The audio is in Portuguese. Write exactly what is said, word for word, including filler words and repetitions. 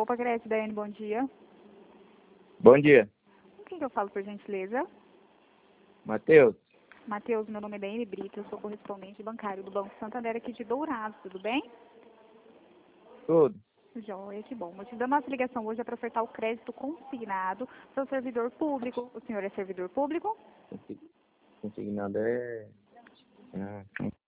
Opa, Gretchen, Daiane, bom dia. Bom dia, Com quem que eu falo, por gentileza? Matheus. Matheus, meu nome é Daiane Brito, eu sou correspondente bancário do Banco Santander aqui de Dourados, tudo bem? Tudo. Joia, que bom. O motivo da nossa ligação hoje é para ofertar o crédito consignado para o servidor público. O senhor é servidor público? Consignado é... Ah,